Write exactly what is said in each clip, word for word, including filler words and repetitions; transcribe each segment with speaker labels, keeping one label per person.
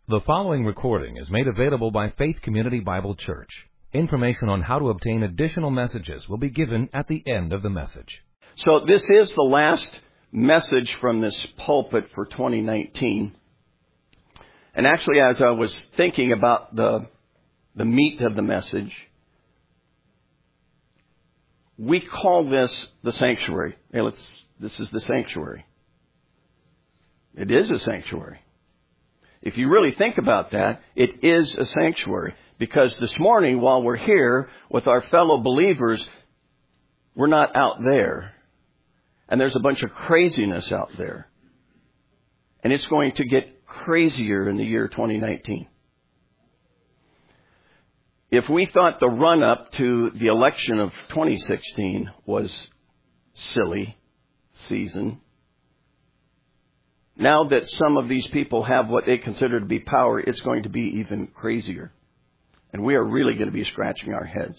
Speaker 1: The following recording is made available by Faith Community Bible Church. Information on how to obtain additional messages will be given at the end of the message.
Speaker 2: So this is the last message from this pulpit for twenty nineteen. And actually, as I was thinking about the, the meat of the message, we call this the sanctuary. Hey, let's, this is the sanctuary. It is a sanctuary. If you really think about that, it is a sanctuary. Because this morning, while we're here with our fellow believers, we're not out there. And there's a bunch of craziness out there. And it's going to get crazier in the year twenty nineteen. If we thought the run-up to the election of twenty sixteen was silly season, now that some of these people have what they consider to be power, it's going to be even crazier. And we are really going to be scratching our heads.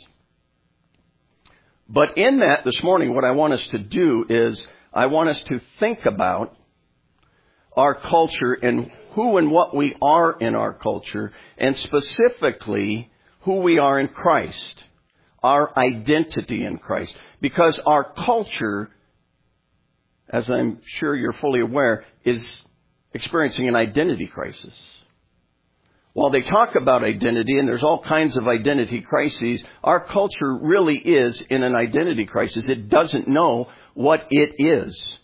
Speaker 2: But in that, this morning, what I want us to do is I want us to think about our culture and who and what we are in our culture, and specifically who we are in Christ, our identity in Christ. Because our culture, as I'm sure you're fully aware, is experiencing an identity crisis. While they talk about identity, and there's all kinds of identity crises, our culture really is in an identity crisis. It doesn't know what it is.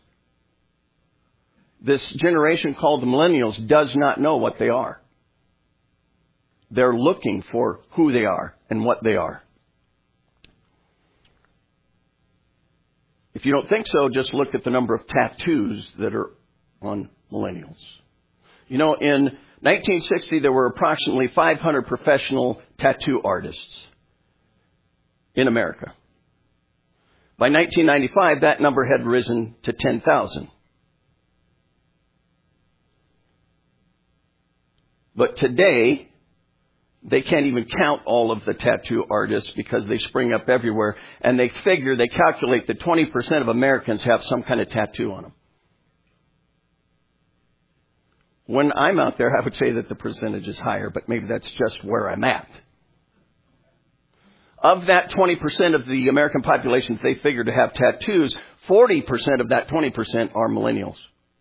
Speaker 2: This generation called the millennials does not know what they are. They're looking for who they are and what they are. If you don't think so, just look at the number of tattoos that are on millennials. You know, in nineteen sixty, there were approximately five hundred professional tattoo artists in America. By nineteen ninety-five, that number had risen to ten thousand. But today, they can't even count all of the tattoo artists because they spring up everywhere. And they figure, they calculate that twenty percent of Americans have some kind of tattoo on them. When I'm out there, I would say that the percentage is higher, but maybe that's just where I'm at. Of that twenty percent of the American population they figure to have tattoos, forty percent of that twenty percent are millennials.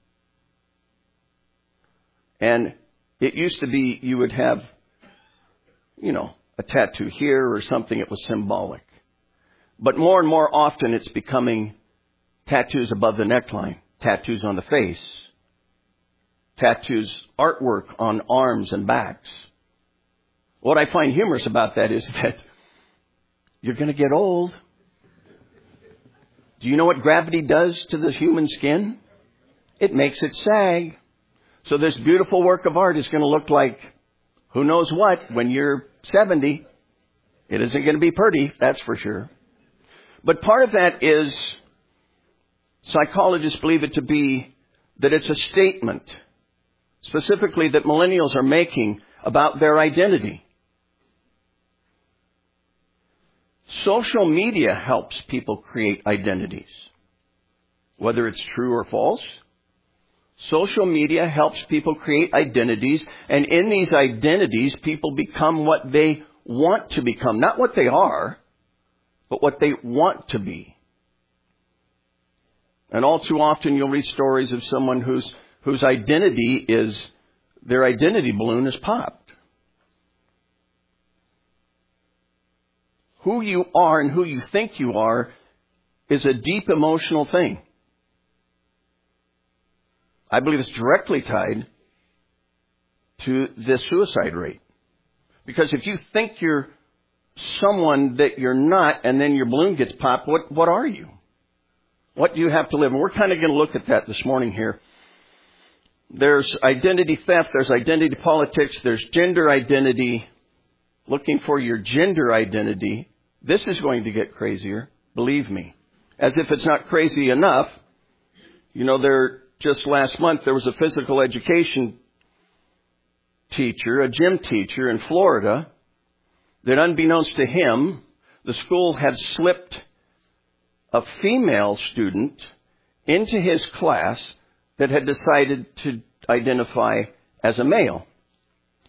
Speaker 2: And it used to be you would have, you know, a tattoo here or something that was symbolic. But more and more often it's becoming tattoos above the neckline, tattoos on the face, tattoos, artwork on arms and backs. What I find humorous about that is that you're going to get old. Do you know what gravity does to the human skin? It makes it sag. So this beautiful work of art is going to look like who knows what when you're seventy. It isn't going to be pretty, that's for sure. But part of that is, psychologists believe it to be that it's a statement, specifically that millennials are making about their identity. Social media helps people create identities, whether it's true or false. Social media helps people create identities, and in these identities, people become what they want to become. Not what they are, but what they want to be. And all too often, you'll read stories of someone whose whose identity is, their identity balloon is popped. Who you are and who you think you are is a deep emotional thing. I believe it's directly tied to the suicide rate. Because if you think you're someone that you're not and then your balloon gets popped, what, what are you? What do you have to live? And we're kind of going to look at that this morning here. There's identity theft, there's identity politics, there's gender identity, looking for your gender identity. This is going to get crazier, believe me. As if it's not crazy enough, you know, there just last month there was a physical education teacher, a gym teacher in Florida, that unbeknownst to him, the school had slipped a female student into his class that had decided to identify as a male.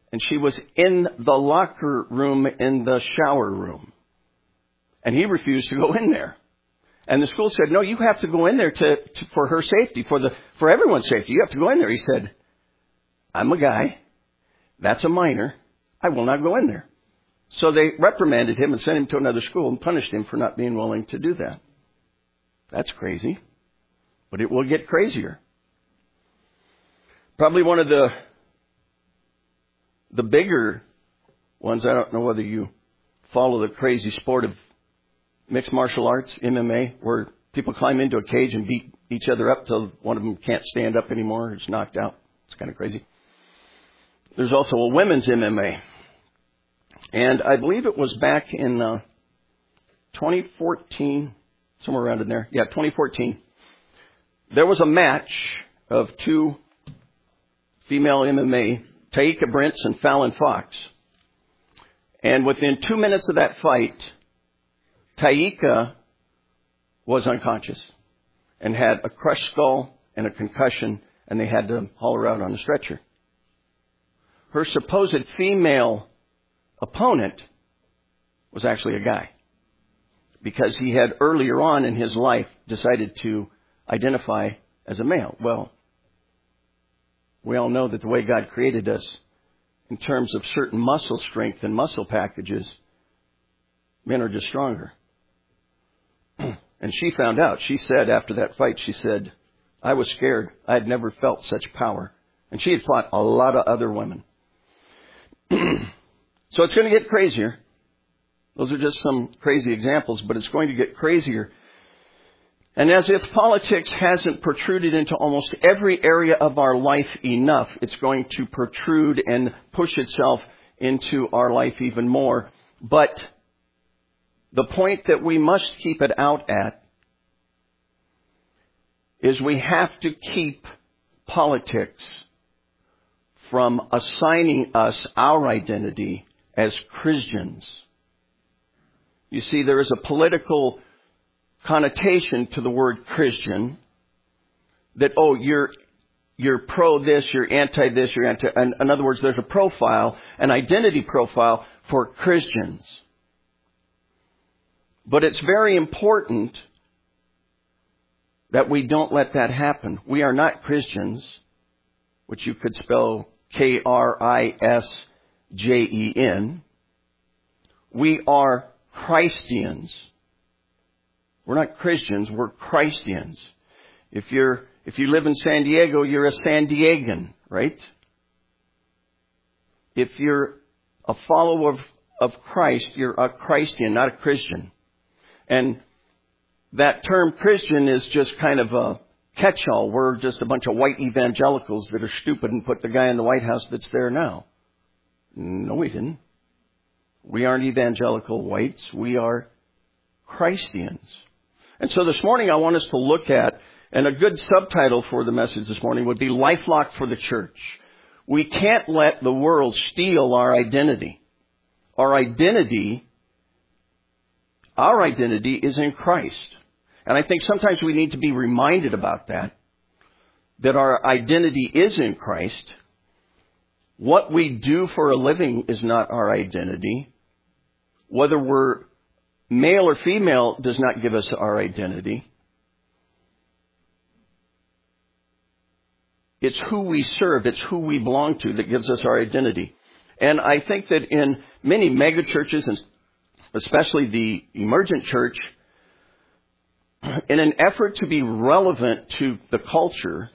Speaker 2: And she was in the locker room in the shower room. And he refused to go in there. And the school said, no, you have to go in there to, to for her safety, for the for everyone's safety. You have to go in there. He said, I'm a guy. That's a minor. I will not go in there. So they reprimanded him and sent him to another school and punished him for not being willing to do that. That's crazy. But it will get crazier. Probably one of the the bigger ones, I don't know whether you follow the crazy sport of mixed martial arts, M M A, where people climb into a cage and beat each other up till one of them can't stand up anymore. It's knocked out. It's kind of crazy. There's also a women's M M A. And I believe it was back in uh, twenty fourteen, somewhere around in there. Yeah, twenty fourteen. There was a match of two female M M A, Taika Brents and Fallon Fox. And within two minutes of that fight, Taika was unconscious and had a crushed skull and a concussion, and they had to haul her out on a stretcher. Her supposed female opponent was actually a guy, because he had earlier on in his life decided to identify as a male. Well, we all know that the way God created us in terms of certain muscle strength and muscle packages, men are just stronger. And she found out. She said after that fight, she said, I was scared. I had never felt such power. And she had fought a lot of other women. So it's going to get crazier. Those are just some crazy examples, but it's going to get crazier. And as if politics hasn't protruded into almost every area of our life enough, it's going to protrude and push itself into our life even more. But the point that we must keep it out at is we have to keep politics from assigning us our identity as Christians. You see, there is a political connotation to the word Christian that, oh, you're you're pro this, you're anti this, you're anti... And in other words, there's a profile, an identity profile for Christians. But it's very important that we don't let that happen. We are not Christians, which you could spell K R I S J E N. We are Christians. We're not Christians, we're Christians. If you're if you live in San Diego, you're a San Diegan, right? If you're a follower of, of Christ, you're a Christian, not a Christian. And that term Christian is just kind of a catch-all. We're just a bunch of white evangelicals that are stupid and put the guy in the White House that's there now. No, we didn't. We aren't evangelical whites. We are Christians. And so this morning I want us to look at, and a good subtitle for the message this morning would be LifeLock for the Church. We can't let the world steal our identity. Our identity, our identity is in Christ. And I think sometimes we need to be reminded about that, that our identity is in Christ. What we do for a living is not our identity. Whether we're male or female does not give us our identity. It's who we serve, it's who we belong to that gives us our identity. And I think that in many mega churches, and especially the emergent church, in an effort to be relevant to the culture,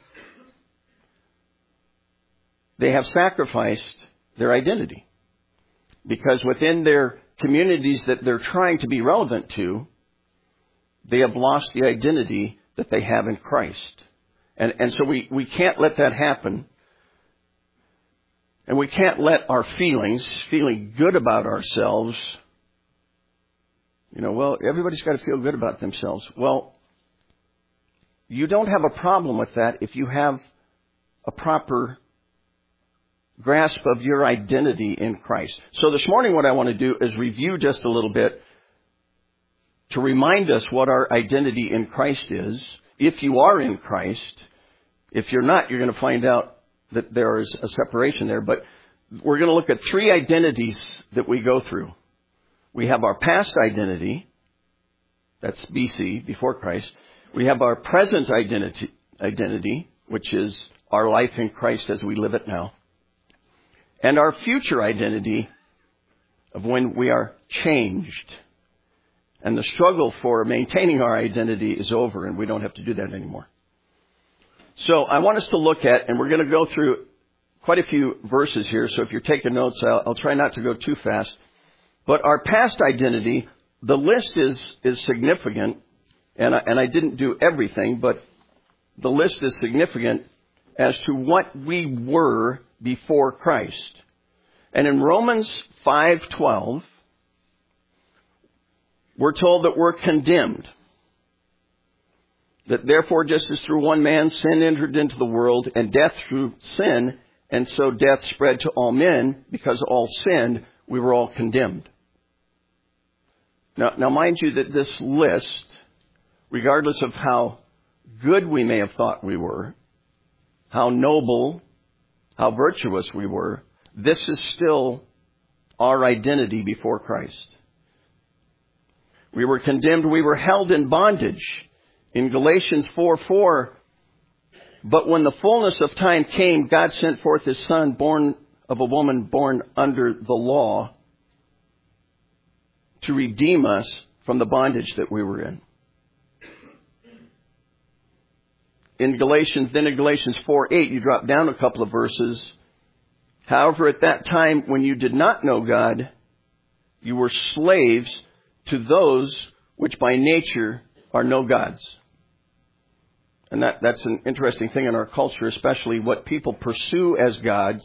Speaker 2: they have sacrificed their identity. Because within their communities that they're trying to be relevant to, they have lost the identity that they have in Christ. And, and so we, we can't let that happen. And we can't let our feelings, feeling good about ourselves, you know, well, everybody's got to feel good about themselves. Well, you don't have a problem with that if you have a proper grasp of your identity in Christ. So this morning what I want to do is review just a little bit to remind us what our identity in Christ is. If you are in Christ, if you're not, you're going to find out that there is a separation there. But we're going to look at three identities that we go through. We have our past identity. That's B C, before Christ. We have our present identity, identity, which is our life in Christ as we live it now. And our future identity of when we are changed. And the struggle for maintaining our identity is over, and we don't have to do that anymore. So I want us to look at, and we're going to go through quite a few verses here. So if you're taking notes, I'll, I'll try not to go too fast. But our past identity, the list is, is significant. And I, and I didn't do everything, but the list is significant as to what we were before Christ. And in Romans five twelve, we're told that we're condemned. That therefore, just as through one man sin entered into the world, and death through sin, and so death spread to all men, because all sinned, we were all condemned. Now, now mind you that this list, regardless of how good we may have thought we were, how noble, how virtuous we were, this is still our identity before Christ. We were condemned. We were held in bondage. In Galatians four four, but when the fullness of time came, God sent forth His Son, born of a woman born under the law, to redeem us from the bondage that we were in. In Galatians, then in Galatians four eight, you drop down a couple of verses. However, at that time when you did not know God, you were slaves to those which by nature are no gods. And that, that's an interesting thing in our culture, especially what people pursue as gods.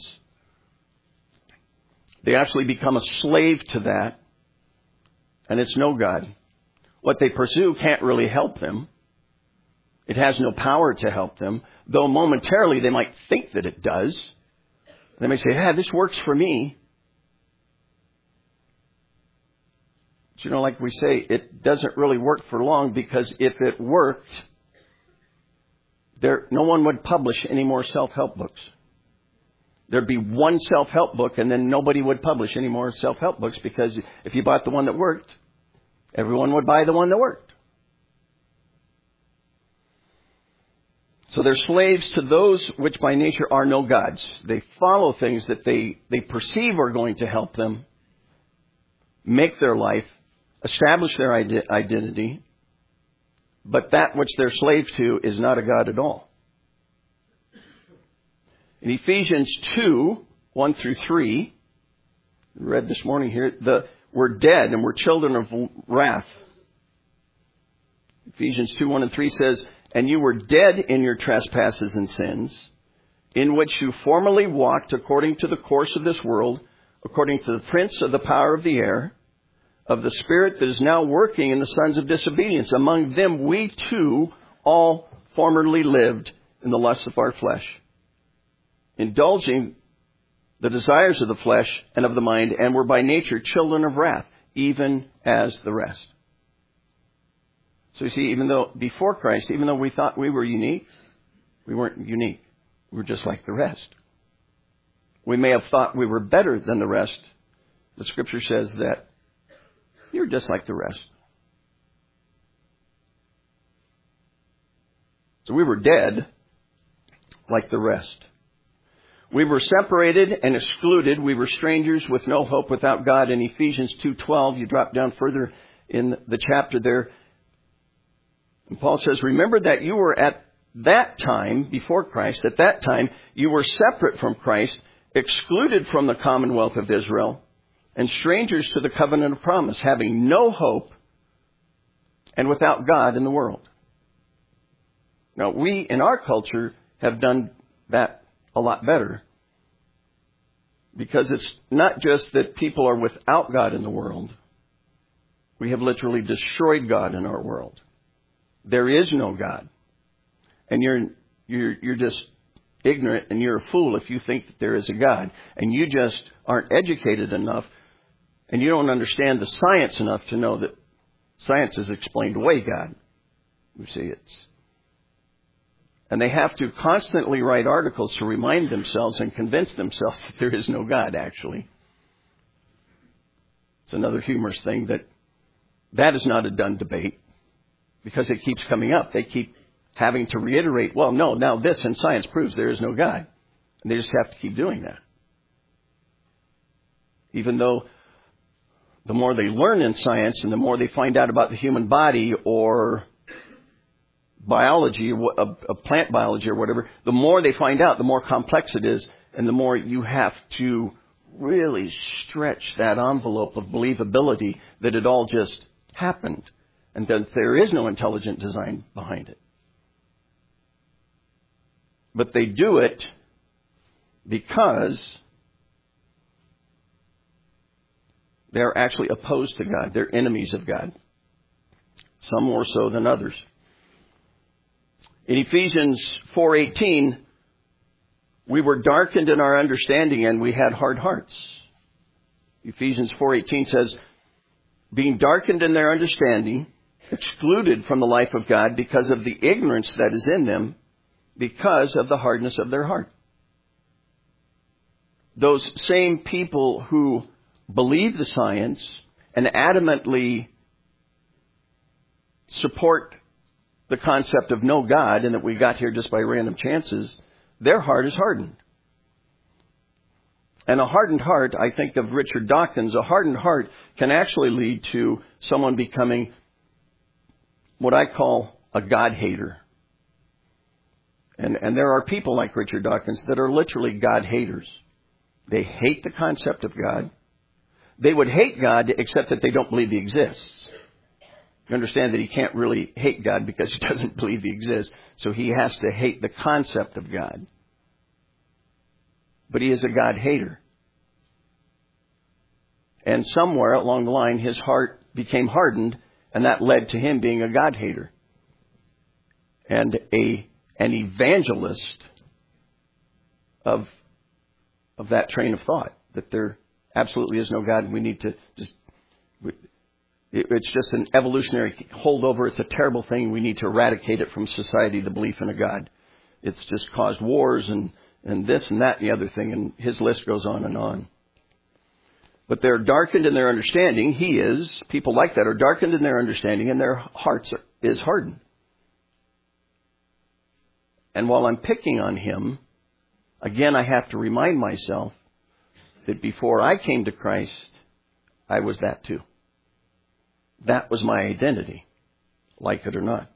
Speaker 2: They actually become a slave to that, and it's no God. What they pursue can't really help them. It has no power to help them, though momentarily they might think that it does. They may say, yeah, this works for me. But you know, like we say, it doesn't really work for long, because if it worked, there no one would publish any more self-help books. There'd be one self-help book, and then nobody would publish any more self-help books, because if you bought the one that worked, everyone would buy the one that worked. So they're slaves to those which by nature are no gods. They follow things that they, they perceive are going to help them make their life, establish their ide- identity, but that which they're slave to is not a God at all. In Ephesians two, one through three, we read this morning here, the, we're dead and we're children of wrath. Ephesians two, one and three says, and you were dead in your trespasses and sins, in which you formerly walked according to the course of this world, according to the prince of the power of the air, of the spirit that is now working in the sons of disobedience. Among them we too all formerly lived in the lusts of our flesh, indulging the desires of the flesh and of the mind, and were by nature children of wrath, even as the rest. So you see, even though before Christ, even though we thought we were unique, we weren't unique. We were just like the rest. We may have thought we were better than the rest. The Scripture says that you're just like the rest. So we were dead like the rest. We were separated and excluded. We were strangers with no hope without God. In Ephesians two twelve, you drop down further in the chapter there. And Paul says, remember that you were at that time, before Christ, at that time, you were separate from Christ, excluded from the commonwealth of Israel, and strangers to the covenant of promise, having no hope and without God in the world. Now, we in our culture have done that a lot better, because it's not just that people are without God in the world. We have literally destroyed God in our world. There is no God. And you're, you're, you're just ignorant and you're a fool if you think that there is a God. And you just aren't educated enough, and you don't understand the science enough to know that science has explained away God. You see, it's And they have to constantly write articles to remind themselves and convince themselves that there is no God, actually. It's another humorous thing that that is not a done debate because it keeps coming up. They keep having to reiterate, well, no, now this in science proves there is no God. And they just have to keep doing that. Even though the more they learn in science and the more they find out about the human body or biology, of plant biology or whatever, the more they find out, the more complex it is, and the more you have to really stretch that envelope of believability that it all just happened and that there is no intelligent design behind it. But they do it because they're actually opposed to God. They're enemies of God. Some more so than others. In Ephesians four eighteen, we were darkened in our understanding and we had hard hearts. Ephesians four eighteen says, being darkened in their understanding, excluded from the life of God because of the ignorance that is in them, because of the hardness of their heart. Those same people who believe the science and adamantly support the concept of no God and that we got here just by random chances, their heart is hardened. And a hardened heart, I think of Richard Dawkins, a hardened heart can actually lead to someone becoming what I call a God hater. And, and there are people like Richard Dawkins that are literally God haters. They hate the concept of God. They would hate God except that they don't believe He exists. You understand that he can't really hate God because he doesn't believe He exists. So he has to hate the concept of God. But he is a God hater. And somewhere along the line, his heart became hardened, and that led to him being a God hater. And a an evangelist of, of that train of thought, that there absolutely is no God, and we need to just... We, It's just an evolutionary holdover. It's a terrible thing. We need to eradicate it from society, the belief in a God. It's just caused wars and, and this and that and the other thing. And his list goes on and on. But they're darkened in their understanding. He is. People like that are darkened in their understanding and their hearts are, is hardened. And while I'm picking on him, again, I have to remind myself that before I came to Christ, I was that too. That was my identity, like it or not.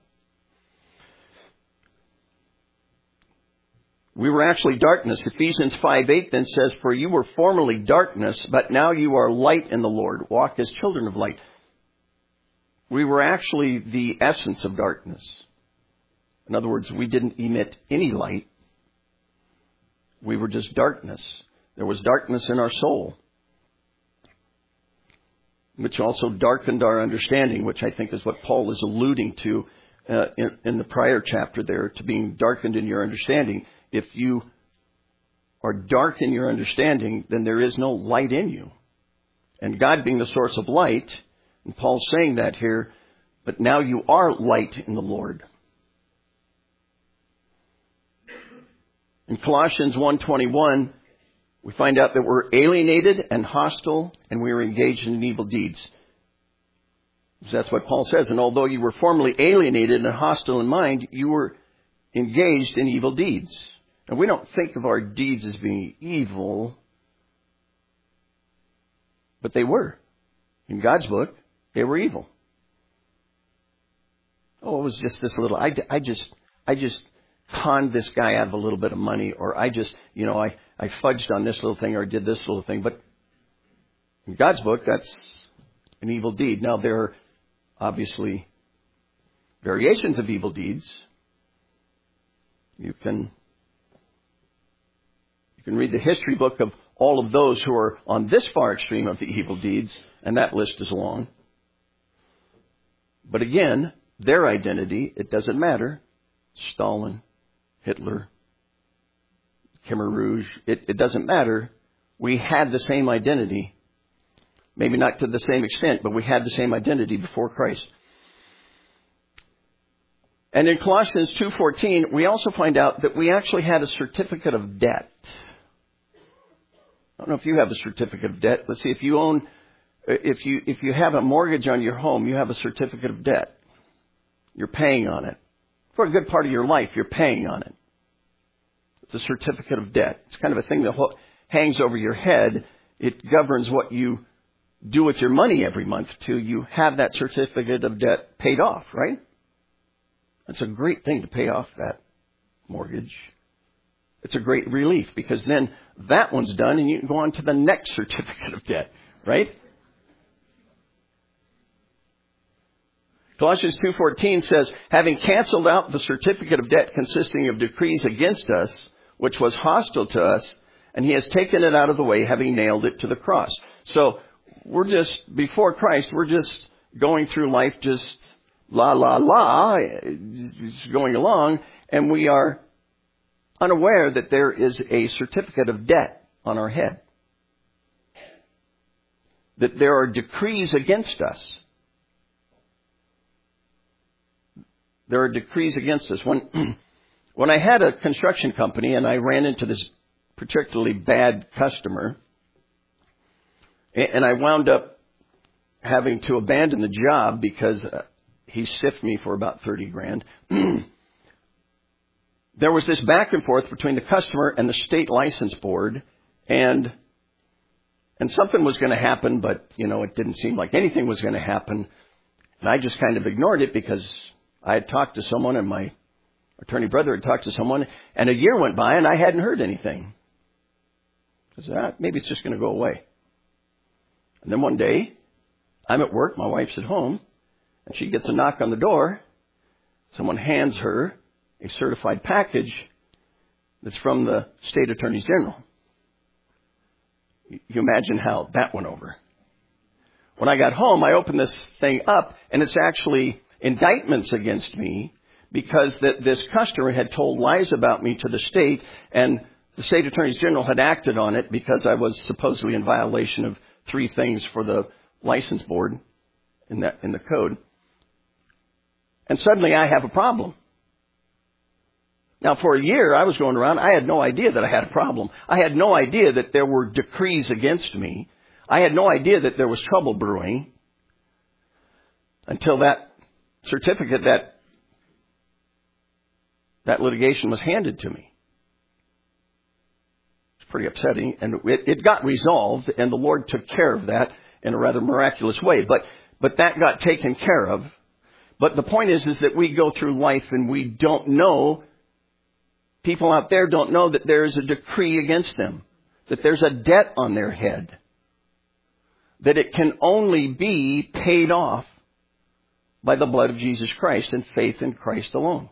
Speaker 2: We were actually darkness. Ephesians five eight then says, for you were formerly darkness, but now you are light in the Lord. Walk as children of light. We were actually the essence of darkness. In other words, we didn't emit any light. We were just darkness. There was darkness in our soul, which also darkened our understanding, which I think is what Paul is alluding to uh, in, in the prior chapter there, to being darkened in your understanding. If you are dark in your understanding, then there is no light in you. And God being the source of light, and Paul's saying that here, but now you are light in the Lord. In Colossians one twenty-one, we find out that we're alienated and hostile, and we are engaged in evil deeds. That's what Paul says. And although you were formerly alienated and hostile in mind, you were engaged in evil deeds. And we don't think of our deeds as being evil, but they were. In God's book, they were evil. Oh, it was just this little, I, I just, I just conned this guy out of a little bit of money, or I just, you know, I, I fudged on this little thing or did this little thing. But in God's book, that's an evil deed. Now, there are obviously variations of evil deeds. You can, you can read the history book of all of those who are on this far extreme of the evil deeds, and that list is long. But again, their identity, it doesn't matter. Stalin, Hitler, Khmer Rouge, it, it doesn't matter. We had the same identity. Maybe not to the same extent, but we had the same identity before Christ. And in Colossians two fourteen, we also find out that we actually had a certificate of debt. I don't know if you have a certificate of debt. Let's see, if you own, if you, if you have a mortgage on your home, you have a certificate of debt. You're paying on it. For a good part of your life, you're paying on it. It's a certificate of debt. It's kind of a thing that hangs over your head. It governs what you do with your money every month till you have that certificate of debt paid off, right? It's a great thing to pay off that mortgage. It's a great relief because then that one's done and you can go on to the next certificate of debt, right? Colossians two fourteen says, having canceled out the certificate of debt consisting of decrees against us, which was hostile to us, and he has taken it out of the way, having nailed it to the cross. So we're just, before Christ, we're just going through life just la, la, la, just going along, and we are unaware that there is a certificate of debt on our head. That there are decrees against us. There are decrees against us. When, when I had a construction company and I ran into this particularly bad customer, and I wound up having to abandon the job because he stiffed me for about thirty grand. There was this back and forth between the customer and the state license board, and and something was going to happen, but, you know, it didn't seem like anything was going to happen. And I just kind of ignored it because I had talked to someone and my attorney brother had talked to someone, and a year went by and I hadn't heard anything. I said, ah, maybe it's just going to go away. And then one day, I'm at work, my wife's at home, and she gets a knock on the door. Someone hands her a certified package that's from the state attorneys general. You imagine how that went over. When I got home, I opened this thing up, and it's actually indictments against me because that this customer had told lies about me to the state, and the state attorneys general had acted on it because I was supposedly in violation of three things for the license board in that in the code. And suddenly I have a problem. Now, for a year I was going around, I had no idea that I had a problem. I had no idea that there were decrees against me. I had no idea that there was trouble brewing until that certificate, that that litigation was handed to me. It's pretty upsetting, and it, it got resolved, and the Lord took care of that in a rather miraculous way. But but that got taken care of. But the point is, is that we go through life and we don't know, people out there don't know that there is a decree against them, that there's a debt on their head, that it can only be paid off by the blood of Jesus Christ and faith in Christ alone.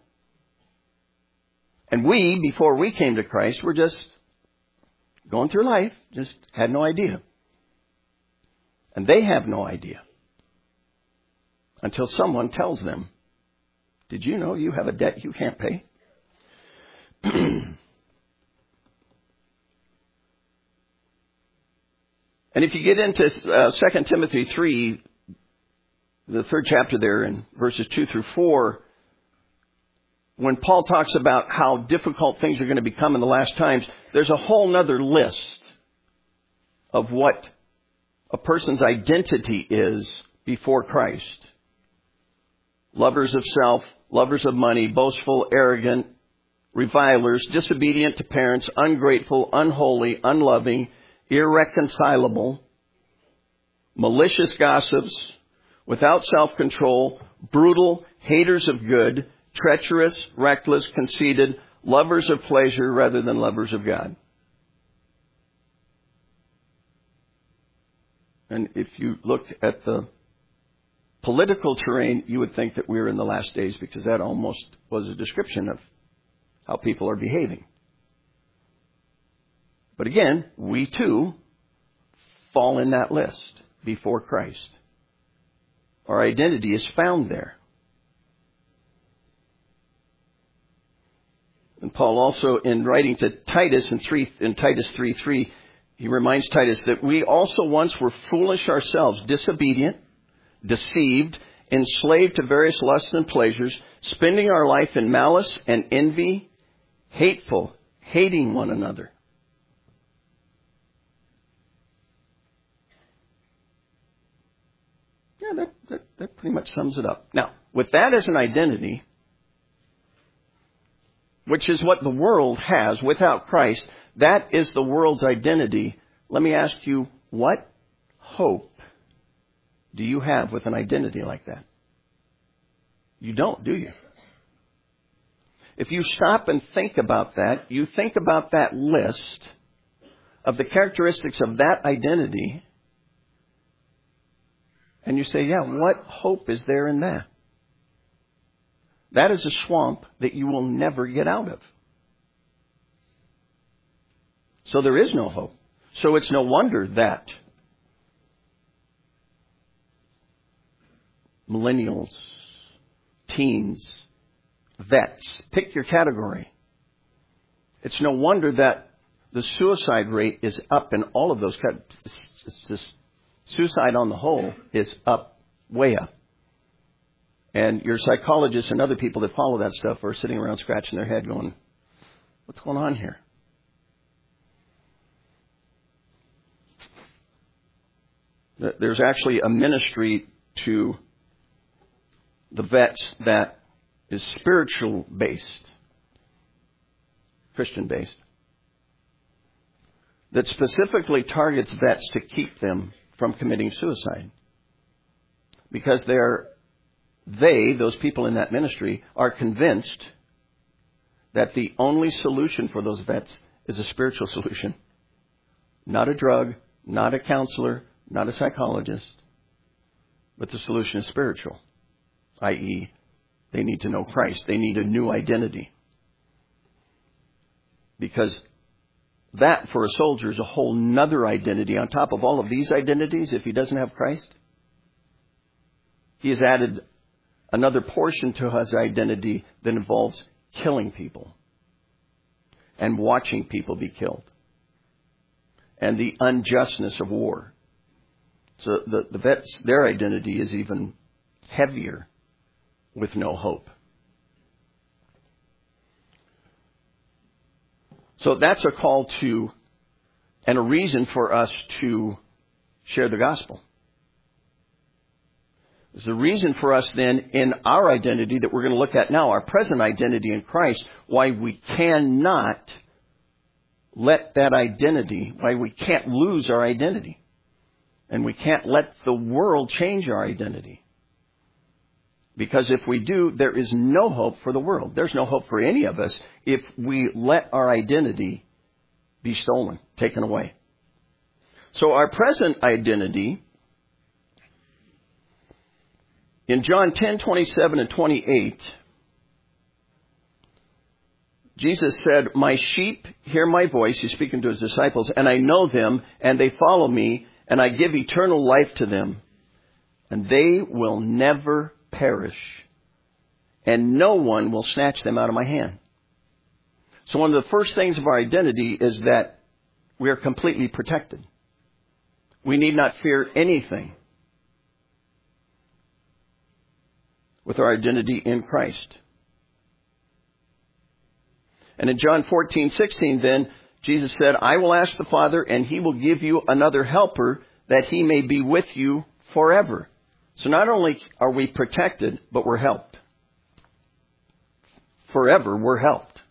Speaker 2: And we, before we came to Christ, were just going through life, just had no idea. And they have no idea until someone tells them, did you know you have a debt you can't pay? And if you get into uh, Second Timothy three, the third chapter there in verses two through four, when Paul talks about how difficult things are going to become in the last times, there's a whole nother list of what a person's identity is before Christ. Lovers of self, lovers of money, boastful, arrogant, revilers, disobedient to parents, ungrateful, unholy, unloving, irreconcilable, malicious gossips, without self-control, brutal, haters of good, treacherous, reckless, conceited, lovers of pleasure rather than lovers of God. And if you look at the political terrain, you would think that we're in the last days because that almost was a description of how people are behaving. But again, we too fall in that list before Christ. Our identity is found there. And Paul also, in writing to Titus in, three, in Titus three three, he reminds Titus that we also once were foolish ourselves, disobedient, deceived, enslaved to various lusts and pleasures, spending our life in malice and envy, hateful, hating one another. Yeah, that, that, that pretty much sums it up. Now, with that as an identity, which is what the world has without Christ, that is the world's identity. Let me ask you, what hope do you have with an identity like that? You don't, do you? If you stop and think about that, you think about that list of the characteristics of that identity, and you say, yeah, what hope is there in that? That is a swamp that you will never get out of. So there is no hope. So it's no wonder that millennials, teens, vets, pick your category. It's no wonder that the suicide rate is up in all of those categories. Suicide on the whole is up, way up. And your psychologists and other people that follow that stuff are sitting around scratching their head going, what's going on here? There's actually a ministry to the vets that is spiritual based, Christian based, that specifically targets vets to keep them from committing suicide. Because they're, they, those people in that ministry, are convinced that the only solution for those vets is a spiritual solution. Not a drug, not a counselor, not a psychologist, but the solution is spiritual, that is, they need to know Christ. They need a new identity. Because that, for a soldier, is a whole nother identity. On top of all of these identities, if he doesn't have Christ, he has added another portion to his identity that involves killing people and watching people be killed and the unjustness of war. So the, the vets, their identity is even heavier with no hope. So that's a call to and a reason for us to share the gospel. There's a reason for us then in our identity that we're going to look at now, our present identity in Christ, why we cannot let that identity, why we can't lose our identity. And we can't let the world change our identity. Because if we do, there is no hope for the world. There's no hope for any of us if we let our identity be stolen, taken away. So our present identity, in John ten, twenty-seven and twenty-eight, Jesus said, my sheep hear my voice, he's speaking to his disciples, and I know them, and they follow me, and I give eternal life to them, and they will never perish, and no one will snatch them out of my hand. So one of the first things of our identity is that we are completely protected. We need not fear anything with our identity in Christ. And in John fourteen, sixteen, then, Jesus said, I will ask the Father, and he will give you another helper, that he may be with you forever. So not only are we protected, but we're helped. Forever, we're helped.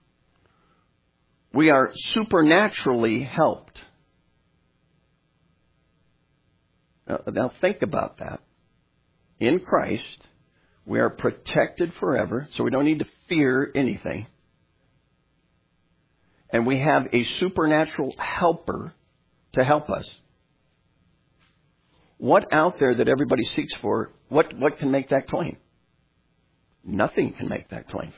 Speaker 2: We are supernaturally helped. Now, now think about that. In Christ, we are protected forever, so we don't need to fear anything. And we have a supernatural helper to help us. What out there that everybody seeks for, what, what can make that claim? Nothing can make that claim.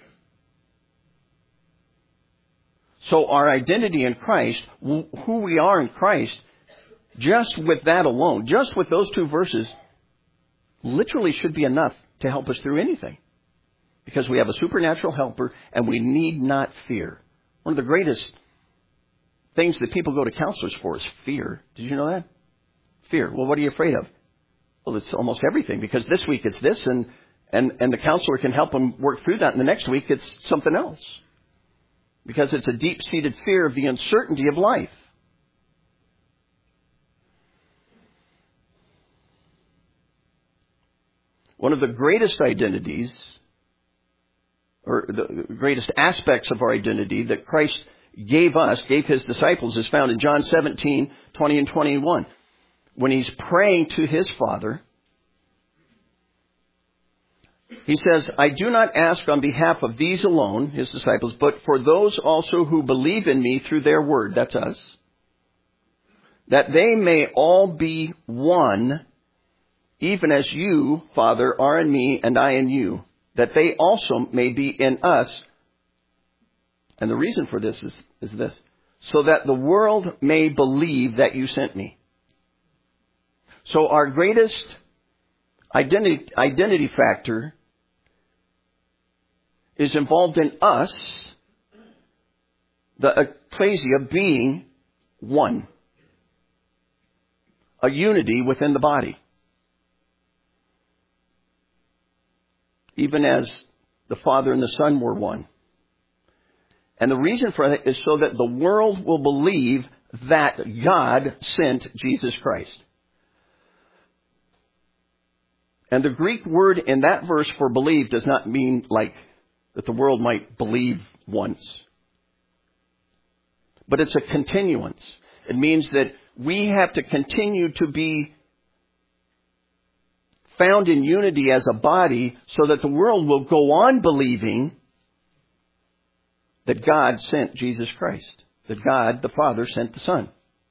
Speaker 2: So our identity in Christ, who we are in Christ, just with that alone, just with those two verses, literally should be enough to help us through anything. Because we have a supernatural helper and we need not fear. One of the greatest things that people go to counselors for is fear. Did you know that? Fear. Well, what are you afraid of? Well, it's almost everything, because this week it's this, and And, and the counselor can help them work through that. And the next week, it's something else. Because it's a deep-seated fear of the uncertainty of life. One of the greatest identities, or the greatest aspects of our identity that Christ gave us, gave his disciples, is found in John seventeen, twenty and twenty-one. When he's praying to his Father, he says, I do not ask on behalf of these alone, his disciples, but for those also who believe in me through their word, that's us, that they may all be one, even as you, Father, are in me and I in you, that they also may be in us. And the reason for this is, is this, so that the world may believe that you sent me. So our greatest identity, identity factor is involved in us, the ecclesia, being one. A unity within the body. Even as the Father and the Son were one. And the reason for that is so that the world will believe that God sent Jesus Christ. And the Greek word in that verse for believe does not mean like that the world might believe once. But it's a continuance. It means that we have to continue to be found in unity as a body so that the world will go on believing that God sent Jesus Christ. That God, the Father, sent the Son.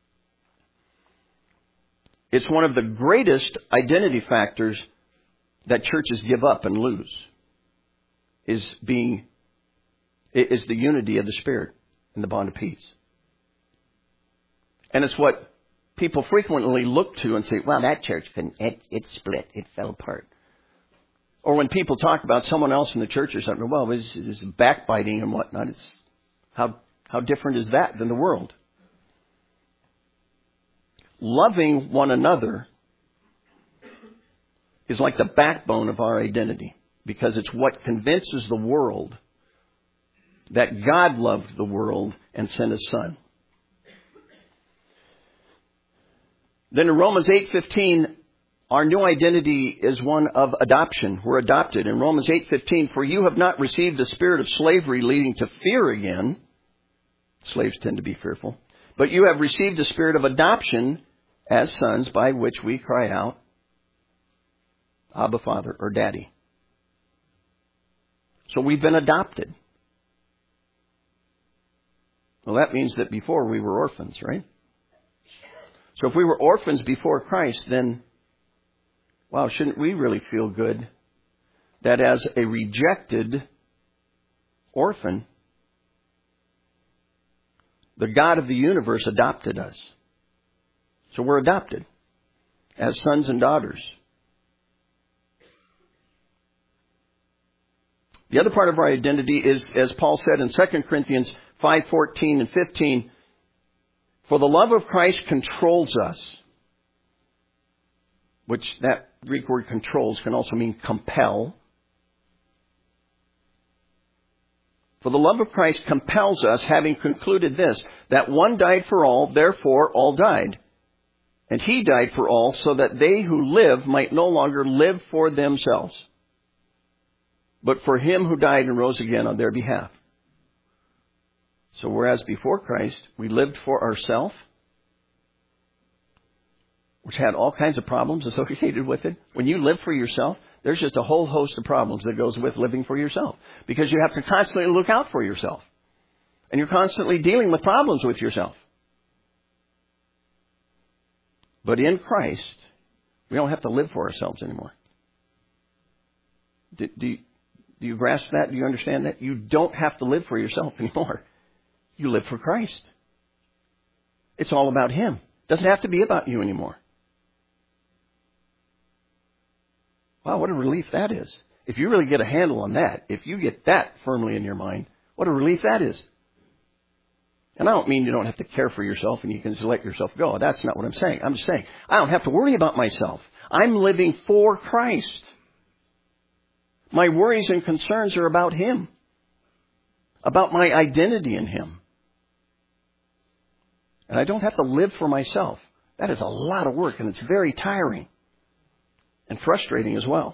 Speaker 2: It's one of the greatest identity factors that churches give up and lose. Is being, is the unity of the Spirit and the bond of peace. And it's what people frequently look to and say, well, that church, couldn't, it, it split, it fell apart. Or when people talk about someone else in the church or something, well, this is backbiting and whatnot. It's how, how different is that than the world? Loving one another is like the backbone of our identity. Because it's what convinces the world that God loved the world and sent his Son. Then in Romans eight fifteen, our new identity is one of adoption. We're adopted. In Romans eight fifteen, for you have not received the spirit of slavery leading to fear again. Slaves tend to be fearful. But you have received the spirit of adoption as sons, by which we cry out, Abba, Father, or Daddy. So we've been adopted. Well, that means that before we were orphans, right? So if we were orphans before Christ, then, wow, shouldn't we really feel good that as a rejected orphan, the God of the universe adopted us. So we're adopted as sons and daughters. The other part of our identity is, as Paul said in Second Corinthians five fourteen and fifteen, for the love of Christ controls us. Which that Greek word controls can also mean compel. For the love of Christ compels us, having concluded this, that one died for all, therefore all died. And he died for all, so that they who live might no longer live for themselves, but for him who died and rose again on their behalf. So whereas before Christ, we lived for ourselves, which had all kinds of problems associated with it. When you live for yourself, there's just a whole host of problems that goes with living for yourself. Because you have to constantly look out for yourself. And you're constantly dealing with problems with yourself. But in Christ, we don't have to live for ourselves anymore. Do, do, you, do you grasp that? Do you understand that? You don't have to live for yourself anymore. You live for Christ. It's all about Him. It doesn't have to be about you anymore. Wow, what a relief that is. If you really get a handle on that, if you get that firmly in your mind, what a relief that is. And I don't mean you don't have to care for yourself and you can just let yourself go. That's not what I'm saying. I'm just saying I don't have to worry about myself. I'm living for Christ. My worries and concerns are about Him, about my identity in Him. And I don't have to live for myself. That is a lot of work, and it's very tiring and frustrating as well.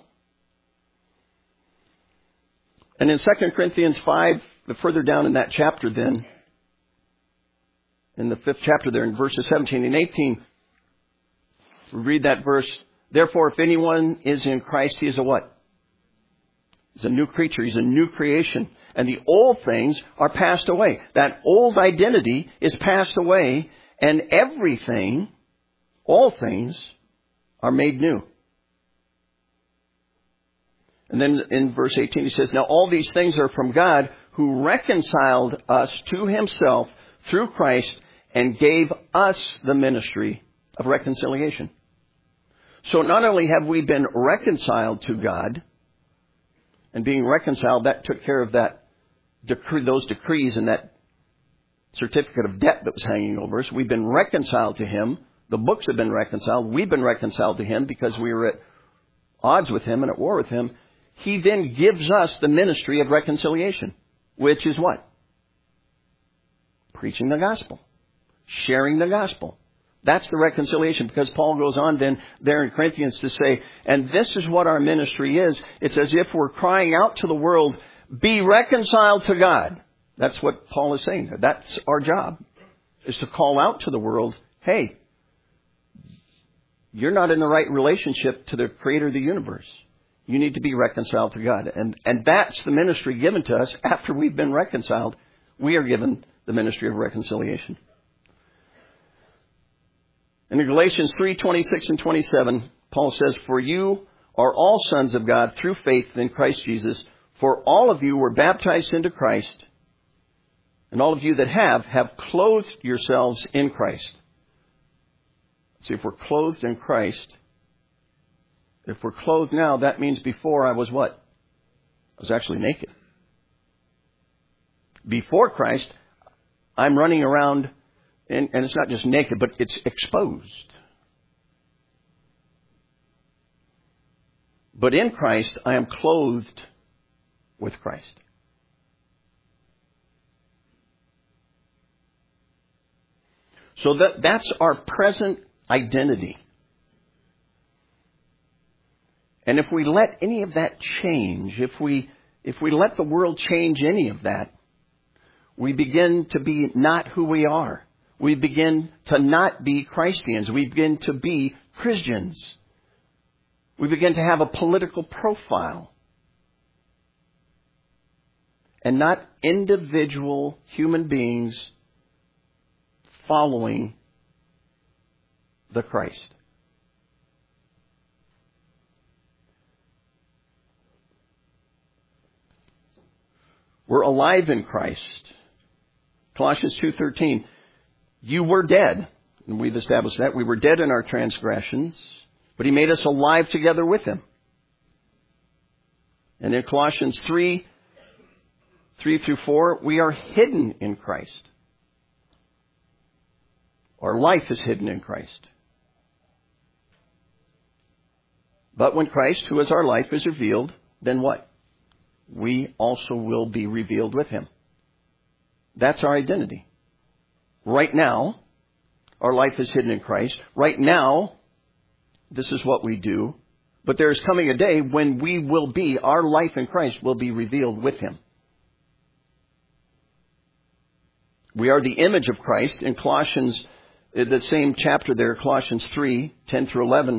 Speaker 2: And in Second Corinthians five, the further down in that chapter then, in the fifth chapter there in verses seventeen and eighteen, we read that verse, therefore if anyone is in Christ, he is a what? He's a new creature. He's a new creation. And the old things are passed away. That old identity is passed away, and everything, all things, are made new. And then in verse eighteen he says, now all these things are from God, who reconciled us to Himself through Christ and gave us the ministry of reconciliation. So not only have we been reconciled to God, and being reconciled, that took care of that decree, those decrees and that certificate of debt that was hanging over us. We've been reconciled to Him. The books have been reconciled. We've been reconciled to Him because we were at odds with Him and at war with Him. He then gives us the ministry of reconciliation, which is what? Preaching the gospel. Sharing the gospel. That's the reconciliation, because Paul goes on then there in Corinthians to say, and this is what our ministry is. It's as if we're crying out to the world, be reconciled to God. That's what Paul is saying there. That's our job, is to call out to the world, hey, you're not in the right relationship to the Creator of the universe. You need to be reconciled to God. And, and that's the ministry given to us after we've been reconciled. We are given the ministry of reconciliation. And in Galatians three, twenty-six and twenty-seven, Paul says, for you are all sons of God through faith in Christ Jesus. For all of you were baptized into Christ. And all of you that have, have clothed yourselves in Christ. See, if we're clothed in Christ, if we're clothed now, that means before I was what? I was actually naked. Before Christ, I'm running around, and, and it's not just naked, but it's exposed. But in Christ, I am clothed with Christ. So that, that's our present identity. And if we let any of that change, if we, if we let the world change any of that, we begin to be not who we are. We begin to not be Christians. We begin to be Christians. We begin to have a political profile. And not individual human beings following the Christ. We're alive in Christ. Colossians two thirteen. You were dead. And we've established that. We were dead in our transgressions, but He made us alive together with Him. And in Colossians three, three through four, we are hidden in Christ. Our life is hidden in Christ. But when Christ, who is our life, is revealed, then what? We also will be revealed with Him. That's our identity. Right now, our life is hidden in Christ. Right now, this is what we do. But there is coming a day when we will be, our life in Christ will be revealed with Him. We are the image of Christ. In Colossians, the same chapter there, Colossians three, ten through eleven.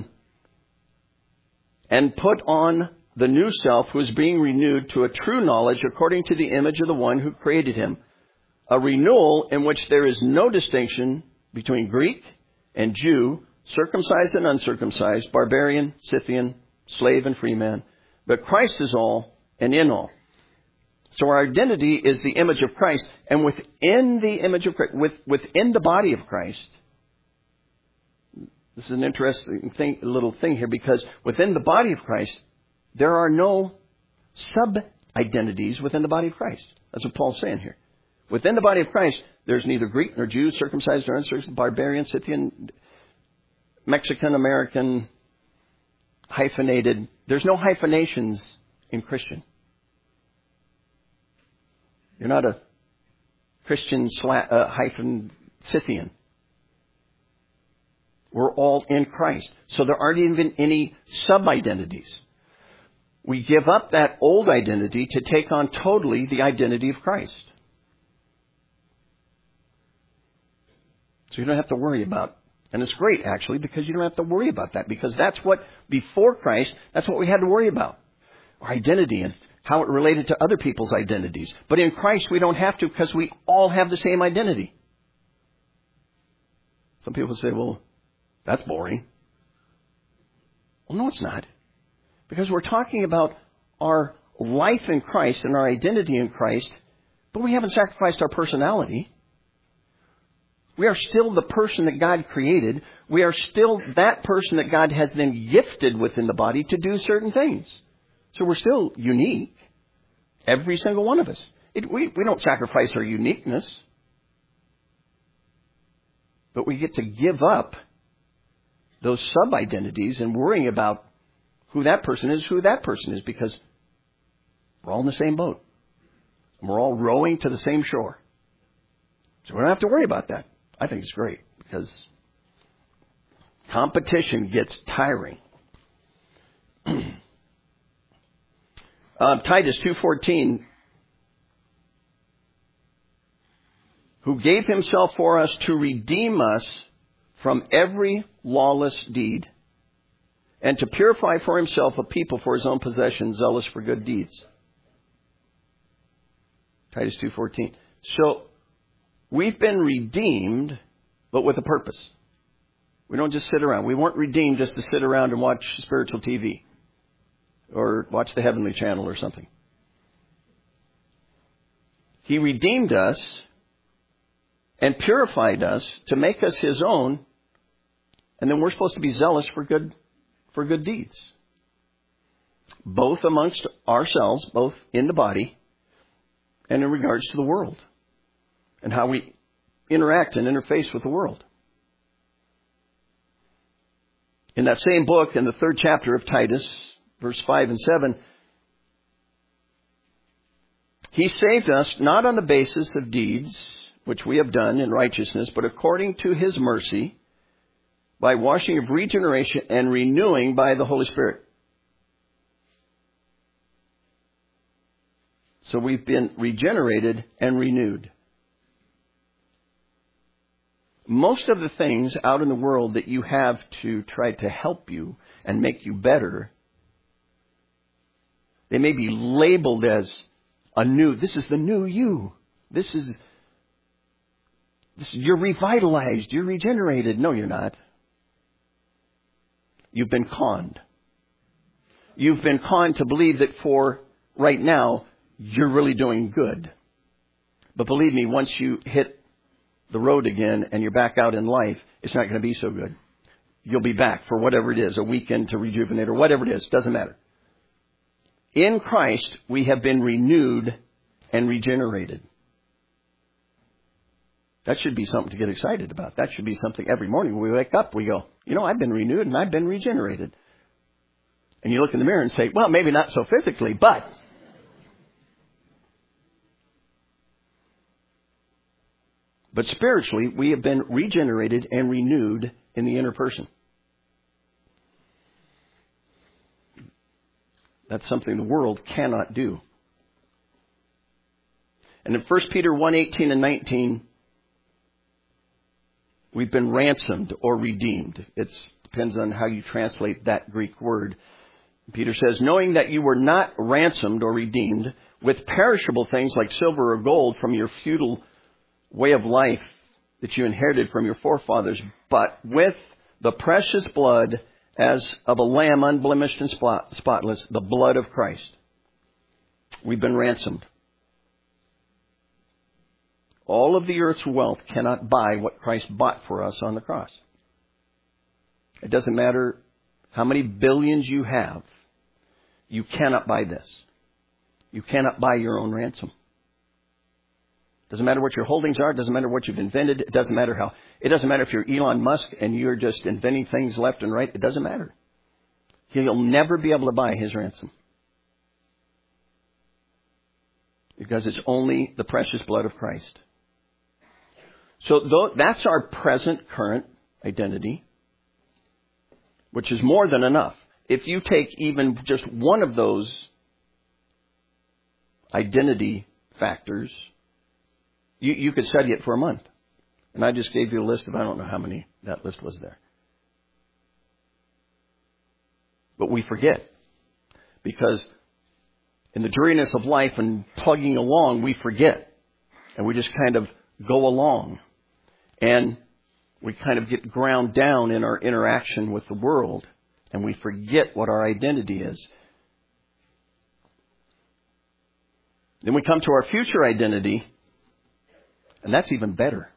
Speaker 2: And put on the new self, who is being renewed to a true knowledge according to the image of the one who created him. A renewal in which there is no distinction between Greek and Jew, circumcised and uncircumcised, barbarian, Scythian, slave and free man. But Christ is all and in all. So our identity is the image of Christ. And within the image of Christ, with, within the body of Christ, this is an interesting thing, little thing here, because within the body of Christ, there are no sub-identities within the body of Christ. That's what Paul's saying here. Within the body of Christ, there's neither Greek nor Jew, circumcised or uncircumcised, barbarian, Scythian, Mexican, American, hyphenated. There's no hyphenations in Christian. You're not a Christian sla- uh, hyphen Scythian. We're all in Christ. So there aren't even any sub-identities. We give up that old identity to take on totally the identity of Christ. So you don't have to worry about. And it's great, actually, because you don't have to worry about that. Because that's what, before Christ, that's what we had to worry about. Our identity and how it related to other people's identities. But in Christ, we don't have to because we all have the same identity. Some people say, well, that's boring. Well, no, it's not. Because we're talking about our life in Christ and our identity in Christ, but we haven't sacrificed our personality. We are still the person that God created. We are still that person that God has then gifted within the body to do certain things. So we're still unique. Every single one of us. It, we, we don't sacrifice our uniqueness. But we get to give up those sub-identities and worrying about who that person is, who that person is, because we're all in the same boat. And we're all rowing to the same shore. So we don't have to worry about that. I think it's great because competition gets tiring. uh, Titus two fourteen, who gave himself for us to redeem us from every lawless deed and to purify for himself a people for his own possession, zealous for good deeds. Titus two fourteen. So, we've been redeemed, but with a purpose. We don't just sit around. We weren't redeemed just to sit around and watch spiritual T V or watch the Heavenly Channel or something. He redeemed us and purified us to make us his own, and then we're supposed to be zealous for good, for good deeds. Both amongst ourselves, both in the body, and in regards to the world. And how we interact and interface with the world. In that same book, in the third chapter of Titus, verse five and seven, he saved us not on the basis of deeds, which we have done in righteousness, but according to his mercy, by washing of regeneration and renewing by the Holy Spirit. So we've been regenerated and renewed. Most of the things out in the world that you have to try to help you and make you better, they may be labeled as a new, this is the new you. This is, this, you're revitalized, you're regenerated. No, you're not. You've been conned. You've been conned to believe that for right now, you're really doing good. But believe me, once you hit the road again and you're back out in life, it's not going to be so good. You'll be back for whatever it is, a weekend to rejuvenate or whatever it is, doesn't matter. In Christ, we have been renewed and regenerated. That should be something to get excited about. That should be something every morning when we wake up, we go, you know, I've been renewed and I've been regenerated. And you look in the mirror and say, well, maybe not so physically, but But spiritually, we have been regenerated and renewed in the inner person. That's something the world cannot do. And in First Peter one eighteen and nineteen, we've been ransomed or redeemed. It depends on how you translate that Greek word. Peter says, knowing that you were not ransomed or redeemed with perishable things like silver or gold from your futile way of life that you inherited from your forefathers, but with the precious blood as of a lamb unblemished and spot, spotless, the blood of Christ. We've been ransomed. All of the earth's wealth cannot buy what Christ bought for us on the cross. It doesn't matter how many billions you have. You cannot buy this. You cannot buy your own ransom. Doesn't matter what your holdings are. It doesn't matter what you've invented. It doesn't matter how. It doesn't matter if you're Elon Musk and you're just inventing things left and right. It doesn't matter. He'll never be able to buy his ransom. Because it's only the precious blood of Christ. So th- that's our present, current identity, which is more than enough. If you take even just one of those identity factors, you, you could study it for a month. And I just gave you a list of, I don't know how many that list was there. But we forget. Because in the dreariness of life and plugging along, we forget. And we just kind of go along. And we kind of get ground down in our interaction with the world. And we forget what our identity is. Then we come to our future identity. And that's even better.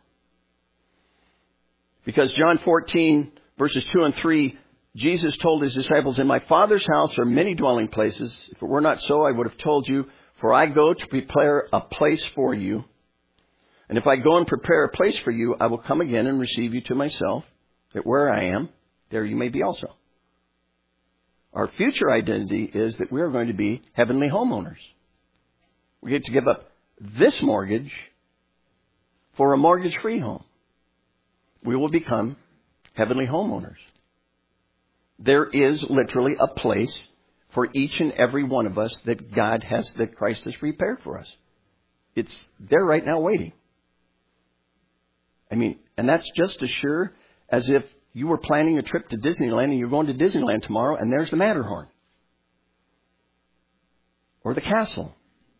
Speaker 2: Because John fourteen, verses two and three, Jesus told his disciples, "In my Father's house are many dwelling places. If it were not so, I would have told you, for I go to prepare a place for you. And if I go and prepare a place for you, I will come again and receive you to myself, that where I am, there you may be also." Our future identity is that we are going to be heavenly homeowners. We get to give up this mortgage for a mortgage-free home. We will become heavenly homeowners. There is literally a place for each and every one of us that God has, that Christ has prepared for us. It's there right now waiting. I mean, and that's just as sure as if you were planning a trip to Disneyland and you're going to Disneyland tomorrow and there's the Matterhorn. Or the castle.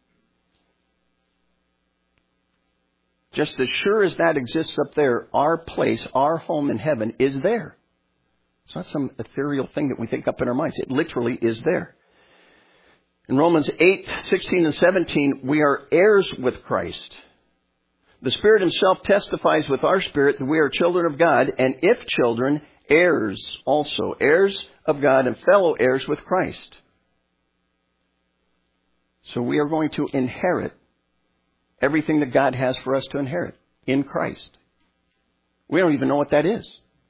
Speaker 2: Just as sure as that exists up there, our place, our home in heaven is there. It's not some ethereal thing that we think up in our minds. It literally is there. In Romans eight, sixteen and seventeen, we are heirs with Christ. The Spirit Himself testifies with our spirit that we are children of God, and if children, heirs also, heirs of God and fellow heirs with Christ. So we are going to inherit everything that God has for us to inherit in Christ. We don't even know what that is.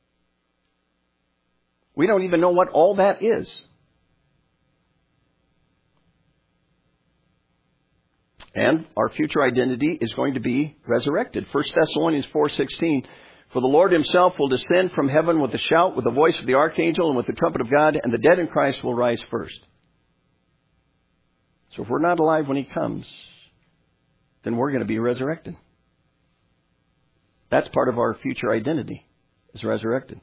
Speaker 2: We don't even know what all that is. And our future identity is going to be resurrected. First Thessalonians four sixteen, "For the Lord Himself will descend from heaven with a shout, with the voice of the archangel, and with the trumpet of God, and the dead in Christ will rise first." So if we're not alive when He comes, then we're going to be resurrected. That's part of our future identity, is resurrected.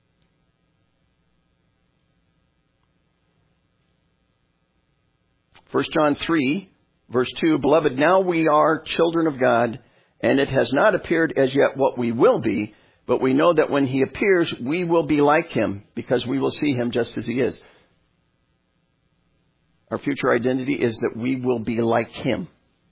Speaker 2: First John three, verse two, "Beloved, now we are children of God, and it has not appeared as yet what we will be, but we know that when He appears, we will be like Him, because we will see Him just as He is." Our future identity is that we will be like Him.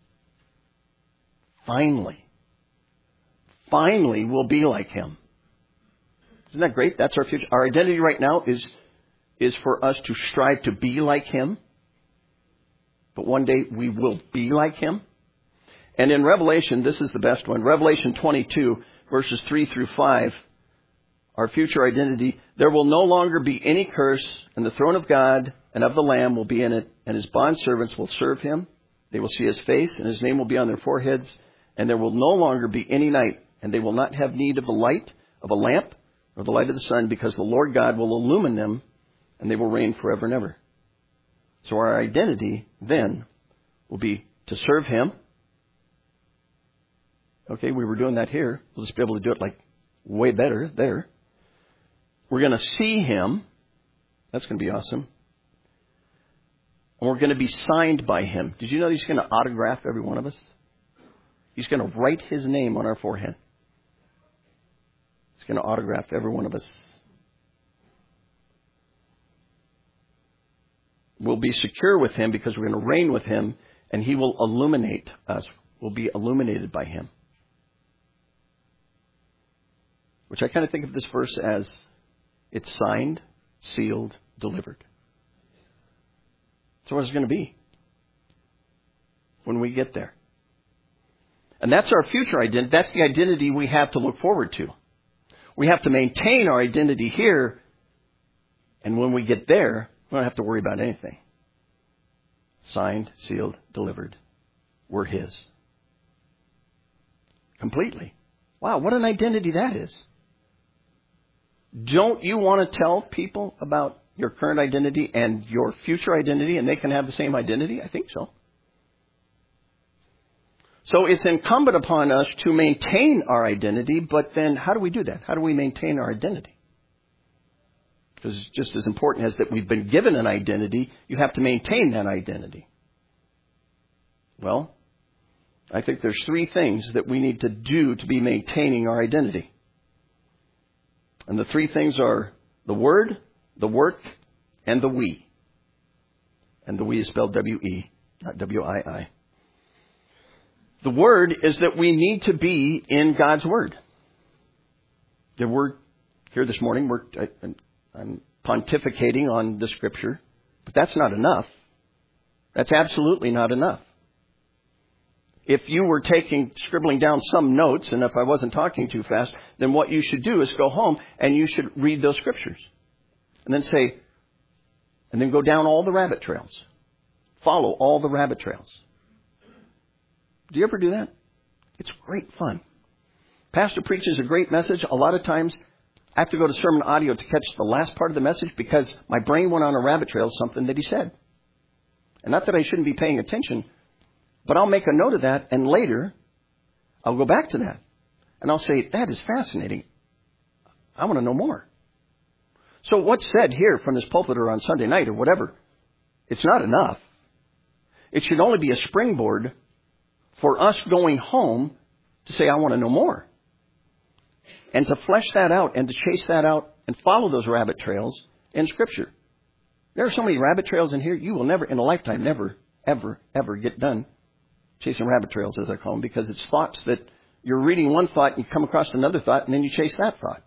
Speaker 2: Finally. Finally, we'll be like Him. Isn't that great? That's our future. Our identity right now is, is for us to strive to be like Him. But one day we will be like Him. And in Revelation, this is the best one. Revelation twenty-two, verses three through five. Our future identity. "There will no longer be any curse, and the throne of God and of the Lamb will be in it, and His bondservants will serve Him. They will see His face, and His name will be on their foreheads. And there will no longer be any night, and they will not have need of the light of a lamp or the light of the sun, because the Lord God will illumine them, and they will reign forever and ever." So our identity then will be to serve Him. Okay, we were doing that here. We'll just be able to do it like way better there. We're going to see Him. That's going to be awesome. And we're going to be signed by Him. Did you know He's going to autograph every one of us? He's going to write His name on our forehead. He's going to autograph every one of us. We'll be secure with Him because we're going to reign with Him, and He will illuminate us. We'll be illuminated by Him. Which I kind of think of this verse as it's signed, sealed, delivered. That's what it's going to be when we get there. And that's our future identity. That's the identity we have to look forward to. We have to maintain our identity here. And when we get there, we don't have to worry about anything. Signed, sealed, delivered. we're His. Completely. Wow, what an identity that is. Don't you want to tell people about your current identity and your future identity, and they can have the same identity? I think so. So it's incumbent upon us to maintain our identity, but then how do we do that? How do we maintain our identity? Because it's just as important as that we've been given an identity, you have to maintain that identity. Well, I think there's three things that we need to do to be maintaining our identity. And the three things are the Word, the work, and the we. And the we is spelled W E, not W I I. The Word is that we need to be in God's Word. The Word here this morning, we're, I, I'm pontificating on the Scripture, but that's not enough. That's absolutely not enough. If you were taking, scribbling down some notes, and if I wasn't talking too fast, then what you should do is go home and you should read those Scriptures. And then say, and then go down all the rabbit trails. Follow all the rabbit trails. Do you ever do that? It's great fun. Pastor preaches a great message. A lot of times I have to go to sermon audio to catch the last part of the message because my brain went on a rabbit trail of something that he said. And not that I shouldn't be paying attention, but I'll make a note of that, and later I'll go back to that. And I'll say, that is fascinating. I want to know more. So what's said here from this pulpit or on Sunday night or whatever, it's not enough. It should only be a springboard for us going home to say, I want to know more. And to flesh that out and to chase that out and follow those rabbit trails in Scripture. There are so many rabbit trails in here, you will never, in a lifetime, never, ever, ever get done chasing rabbit trails, as I call them, because it's thoughts that you're reading one thought and you come across another thought and then you chase that thought.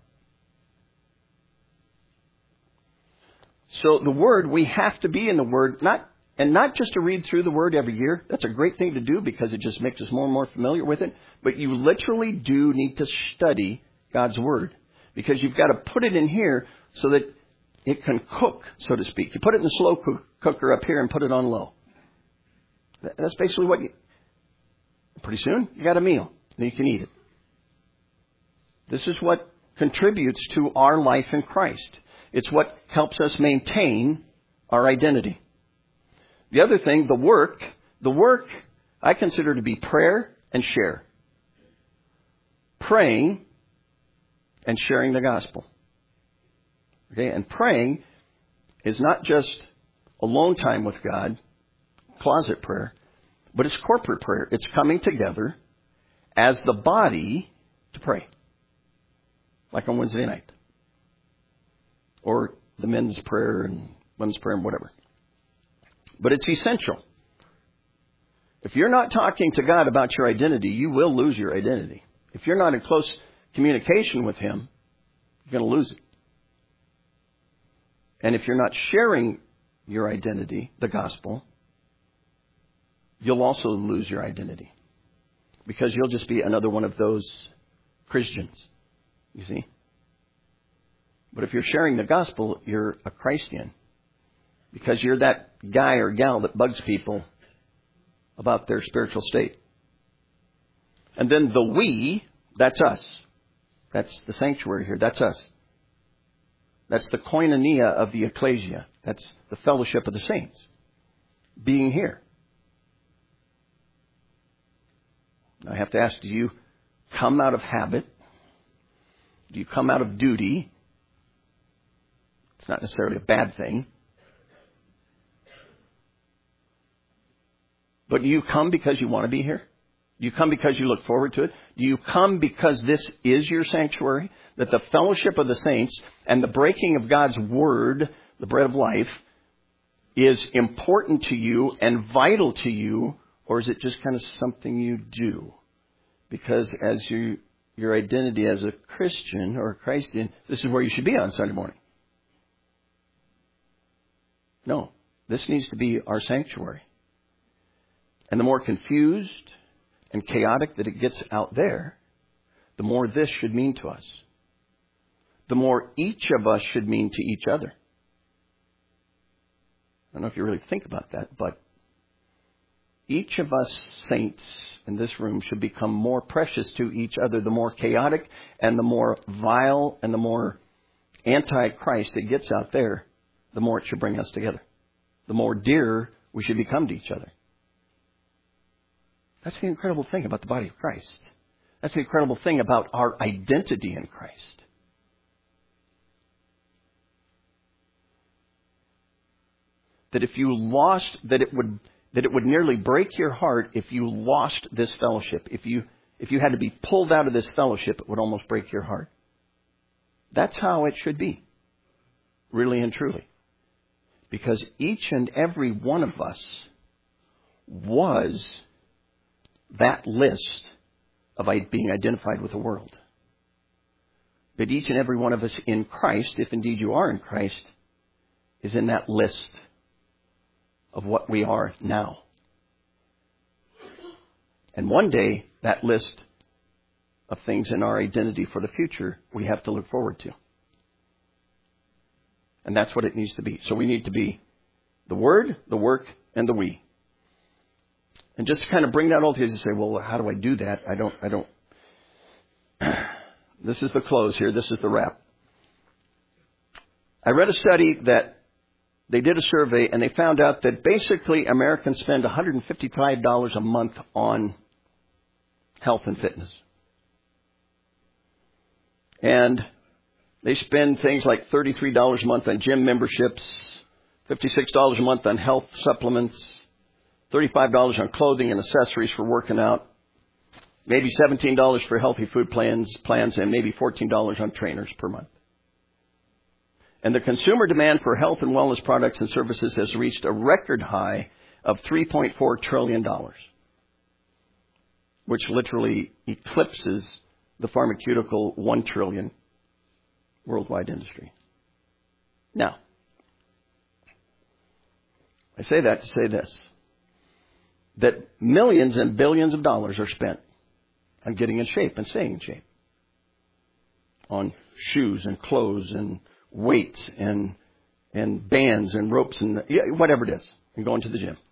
Speaker 2: So the Word, we have to be in the Word, not and not just to read through the Word every year. That's a great thing to do because it just makes us more and more familiar with it. But you literally do need to study God's Word because you've got to put it in here so that it can cook, so to speak. You put it in the slow cook, cooker up here and put it on low. That's basically what you... Pretty soon, you got a meal. Then you can eat it. This is what contributes to our life in Christ. It's what helps us maintain our identity. The other thing, the work, the work I consider to be prayer and share. Praying and sharing the gospel. Okay, and praying is not just alone time with God, closet prayer, but it's corporate prayer. It's coming together as the body to pray. Like on Wednesday night. Or the men's prayer and women's prayer and whatever. But it's essential. If you're not talking to God about your identity, you will lose your identity. If you're not in close communication with Him, you're going to lose it. And if you're not sharing your identity, the gospel, you'll also lose your identity. Because you'll just be another one of those Christians, you see. But if you're sharing the gospel, you're a Christian. Because you're that guy or gal that bugs people about their spiritual state. And then the we, that's us. That's the sanctuary here. That's us. That's the koinonia of the ecclesia. That's the fellowship of the saints. Being here. I have to ask, do you come out of habit? Do you come out of duty? It's not necessarily a bad thing. But do you come because you want to be here? Do you come because you look forward to it? Do you come because this is your sanctuary? That the fellowship of the saints and the breaking of God's word, the bread of life, is important to you and vital to you? Or is it just kind of something you do? Because as you, your identity as a Christian or a Christian, this is where you should be on Sunday morning. No, this needs to be our sanctuary. And the more confused and chaotic that it gets out there, the more this should mean to us. The more each of us should mean to each other. I don't know if you really think about that, but each of us saints in this room should become more precious to each other. The more chaotic and the more vile and the more anti-Christ it gets out there, the more it should bring us together. The more dear we should become to each other. That's the incredible thing about the body of Christ. That's the incredible thing about our identity in Christ. That if you lost, that it would that it would nearly break your heart if you lost this fellowship. If you if you had to be pulled out of this fellowship, it would almost break your heart. That's how it should be, really and truly. Because each and every one of us was that list of being identified with the world. But each and every one of us in Christ, if indeed you are in Christ, is in that list of what we are now. And one day, that list of things in our identity for the future, we have to look forward to. And that's what it needs to be. So we need to be the Word, the work, and the we. And just to kind of bring that all together, you say, well, how do I do that? I don't, I don't. This is the close here. This is the wrap. I read a study that they did a survey, and they found out that basically Americans spend one hundred fifty-five dollars a month on health and fitness. And they spend things like thirty-three dollars a month on gym memberships, fifty-six dollars a month on health supplements, thirty-five dollars on clothing and accessories for working out, maybe seventeen dollars for healthy food plans, plans, and maybe fourteen dollars on trainers per month. And the consumer demand for health and wellness products and services has reached a record high of three point four trillion dollars, which literally eclipses the pharmaceutical one trillion dollars worldwide industry. Now, I say that to say this, that millions and billions of dollars are spent on getting in shape and staying in shape, on shoes and clothes and weights and and bands and ropes and yeah, whatever it is, and going to the gym.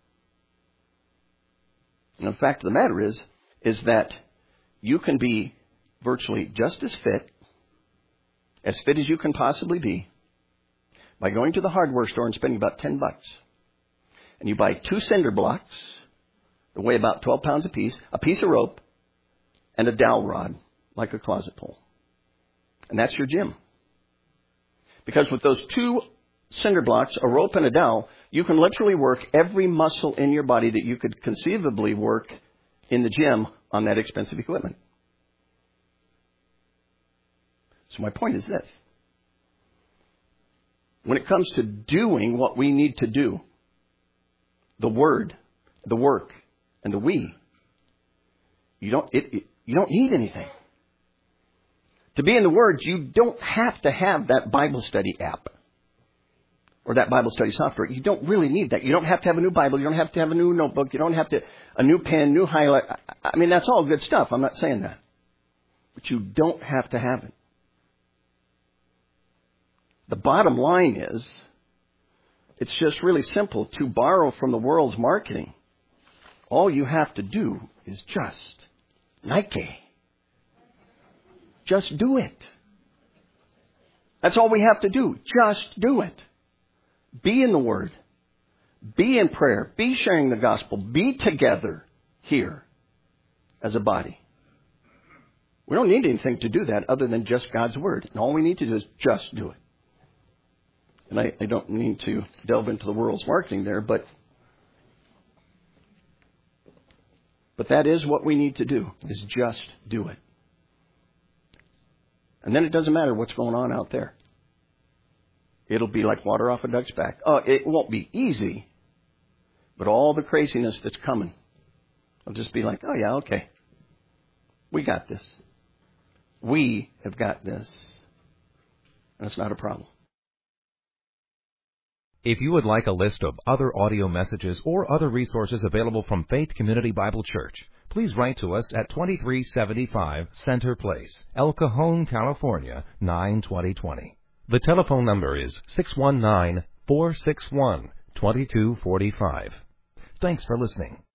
Speaker 2: And the fact of the matter is, is that you can be virtually just as fit, as fit as you can possibly be, by going to the hardware store and spending about ten bucks. And you buy two cinder blocks that weigh about twelve pounds apiece, a piece of rope, and a dowel rod, like a closet pole. And that's your gym. Because with those two cinder blocks, a rope and a dowel, you can literally work every muscle in your body that you could conceivably work in the gym on that expensive equipment. So my point is this. When it comes to doing what we need to do, the Word, the work, and the we, you don't, it, it, you don't need anything. To be in the Word, you don't have to have that Bible study app or that Bible study software. You don't really need that. You don't have to have a new Bible. You don't have to have a new notebook. You don't have to a new pen, new highlight. I mean, that's all good stuff. I'm not saying that. But you don't have to have it. The bottom line is, it's just really simple. To borrow from the world's marketing, all you have to do is just Nike. Just do it. That's all we have to do. Just do it. Be in the Word. Be in prayer. Be sharing the gospel. Be together here as a body. We don't need anything to do that other than just God's Word. And all we need to do is just do it. And I, I don't mean to delve into the world's marketing there, but but that is what we need to do, is just do it. And then it doesn't matter what's going on out there. It'll be like water off a duck's back. Oh, it won't be easy, but all the craziness that's coming, I'll just be like, oh yeah, okay. We got this. We have got this. And it's not a problem.
Speaker 1: If you would like a list of other audio messages or other resources available from Faith Community Bible Church, please write to us at twenty-three seventy-five Center Place, El Cajon, California, nine twenty twenty. The telephone number is six one nine, four six one, two two four five. Thanks for listening.